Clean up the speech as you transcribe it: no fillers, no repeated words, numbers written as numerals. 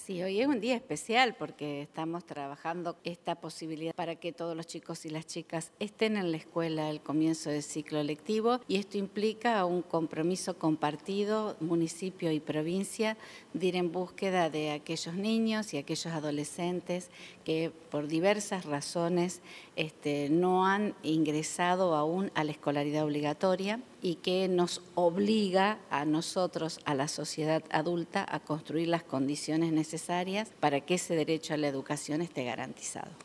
Sí, hoy es un día especial porque estamos trabajando esta posibilidad para que todos los chicos y las chicas estén en la escuela al comienzo del ciclo lectivo, y esto implica un compromiso compartido, municipio y provincia, de ir en búsqueda de aquellos niños y aquellos adolescentes que por diversas razones no han ingresado aún a la escolaridad obligatoria y que nos obliga a nosotros, a la sociedad adulta, a construir las condiciones necesarias para que ese derecho a la educación esté garantizado.